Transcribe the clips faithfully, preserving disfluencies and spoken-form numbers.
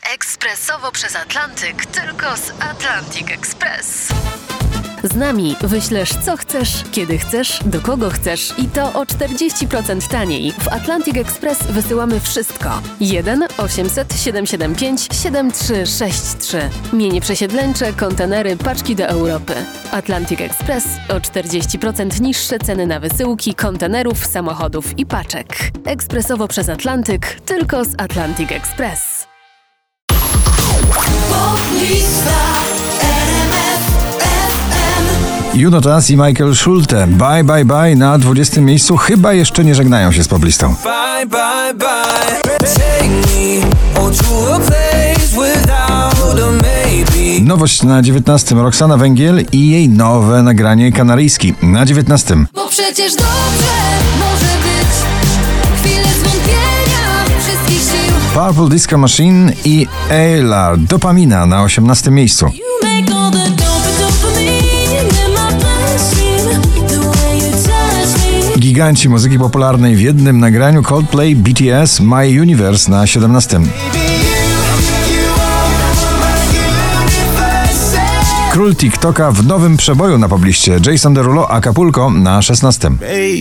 Ekspresowo przez Atlantyk, tylko z Atlantic Express. Z nami wyślesz co chcesz, kiedy chcesz, do kogo chcesz i to o czterdzieści procent taniej. W Atlantic Express wysyłamy wszystko. jeden osiemset siedemset siedemdziesiąt pięć siedemdziesiąt trzy sześćdziesiąt trzy. Mienie przesiedleńcze, kontenery, paczki do Europy. Atlantic Express o czterdzieści procent niższe ceny na wysyłki, kontenerów, samochodów i paczek. Ekspresowo przez Atlantyk, tylko z Atlantic Express. Juno Tass i Michael Schulte. Bye, bye, bye na dwudziestym miejscu. Chyba jeszcze nie żegnają się z poblistą. Bye, bye, bye. Nowość na dziewiętnastym. Roxana Węgiel i jej nowe nagranie Kanaryjski na dziewiętnastym. Bo przecież dobrze może być chwilę zwątpienia wszystkich sił. Purple Disco Machine i Aylar Dopamina na osiemnastym miejscu. Giganci muzyki popularnej w jednym nagraniu Coldplay, B T S, My Universe na siedemnastym. Król TikToka w nowym przeboju na pobliście. Jason Derulo, Acapulco na szesnastym.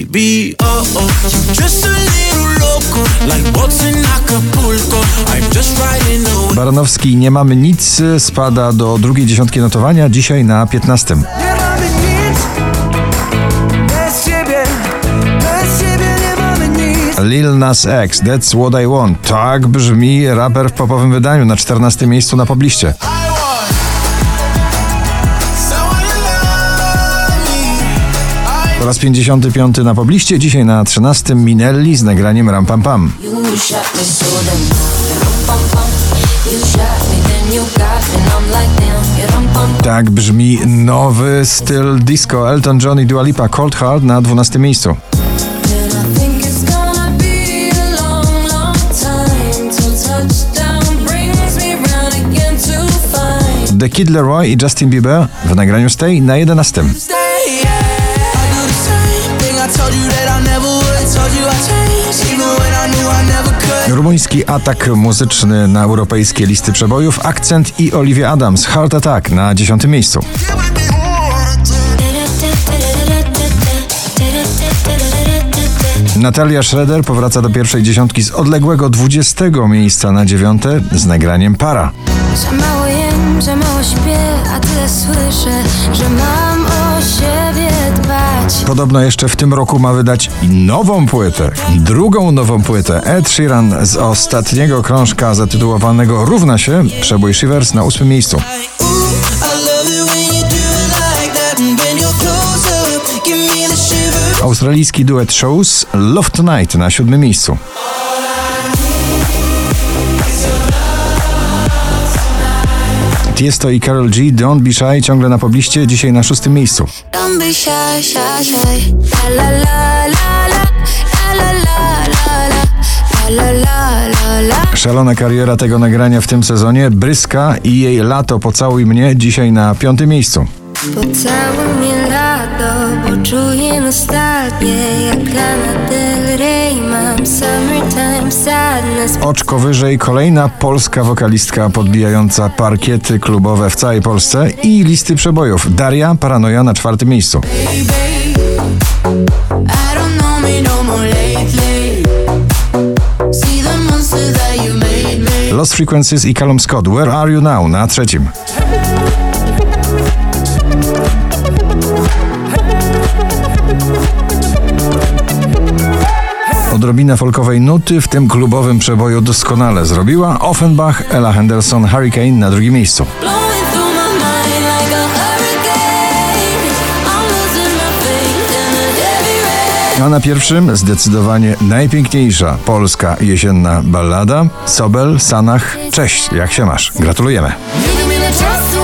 Baranowski, Nie mamy nic, spada do drugiej dziesiątki notowania, dzisiaj na piętnastym. Lil Nas X, That's What I Want. Tak brzmi raper w popowym wydaniu na czternastym miejscu na pobliście. Po raz pięćdziesiąty piąty na pobliście, dzisiaj na trzynastym Minelli z nagraniem Ram Pam Pam. Tak brzmi nowy styl disco Elton John i Dua Lipa, Cold Heart na dwunastym miejscu. The Kid Laroi i Justin Bieber w nagraniu Stay na jedenastym. Rumuński atak muzyczny na europejskie listy przebojów, Akcent i Olivia Adams, Heart Attack na dziesiątym miejscu. Natalia Schroeder powraca do pierwszej dziesiątki z odległego dwudziestego miejsca na dziewiąte z nagraniem Para. Za mało jem, za mało śpię, a tyle słyszę, że mam o siebie dbać. Podobno jeszcze w tym roku ma wydać nową płytę, drugą nową płytę. Ed Sheeran z ostatniego krążka zatytułowanego Równa się, przebój Shivers na ósmym miejscu. Australijski duet Shows, Love Tonight na siódmym miejscu. Tiesto i Karol G, Don't Be Shy ciągle na pobliście, dzisiaj na szóstym miejscu. Szalona kariera tego nagrania w tym sezonie, Bryska i jej Lato, Pocałuj mnie, dzisiaj na piątym miejscu. Pocałuj mnie lato, poczuję nostalgię, jak Lana Del Rey, mam summertime sadness. Oczko wyżej, kolejna polska wokalistka podbijająca parkiety klubowe w całej Polsce i listy przebojów. Daria, Paranoja na czwartym miejscu. Lost Frequencies i Callum Scott, Where Are You Now na trzecim. Odrobina folkowej nuty w tym klubowym przeboju doskonale zrobiła Offenbach, Ella Henderson, Hurricane na drugim miejscu. A na pierwszym zdecydowanie najpiękniejsza polska jesienna ballada Sobel, Sanach. Cześć, jak się masz? Gratulujemy. Nie wiem ile czasu